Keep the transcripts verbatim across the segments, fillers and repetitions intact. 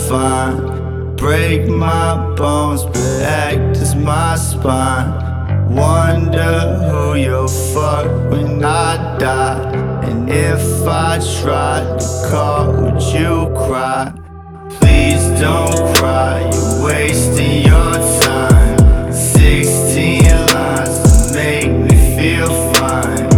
fine. Break my bones, but act as my spine. Wonder who you'll fuck when I die. And if I tried to call, would you cry? Please don't cry, you're wasting your time. Sixteen lines to make me feel fine.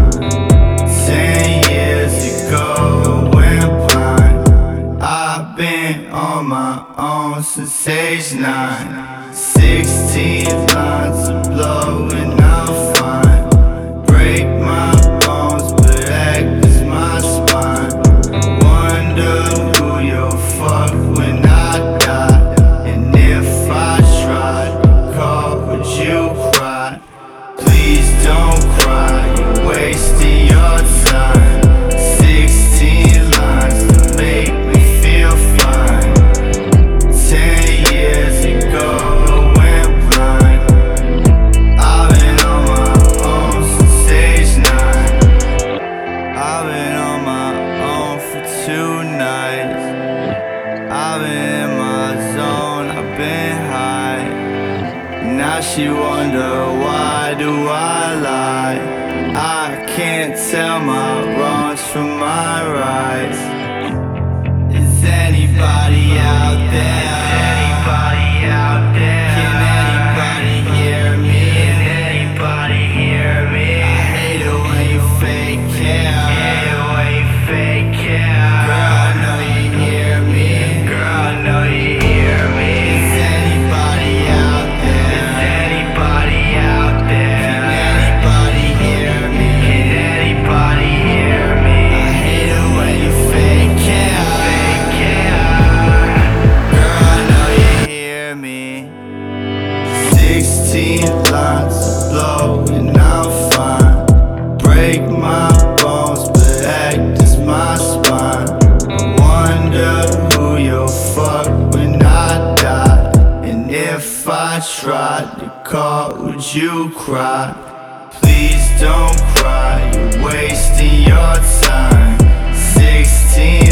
Ten years ago I went blind. I've been on my own since age nine. Sixteen lines to blow and I'm fine. Break my bones but act as my spine. Wonder who you'll fuck when I die. And if I tried to call, would you cry? Please don't cry, you're wasting your time. Sixteen lines to make me feel fine. Ten years ago I went blind. I've been on my own since age nine. I've been on my own for two nights. I've been in my zone, I've been high. Now she wonder why do I lie. I can't tell my wrongs from my rights. Is anybody out there? Anybody out there? Can anybody hear me? Can anybody hear me? I hate it when you fake care. I hate it when you fake care. Girl, I know you hear me. Girl, I know you hear me. Is anybody out there? Is anybody out there? Can anybody hear me? Can anybody hear me? I hate it when you fake care. Fake care. Girl, I know you hear me. Sixteen lines to blow and I'm fine. Break my bones but act as my spine. Wonder who you'll fuck when I die. And if I tried to call, would you cry? Please don't cry, you're wasting your time. Sixteen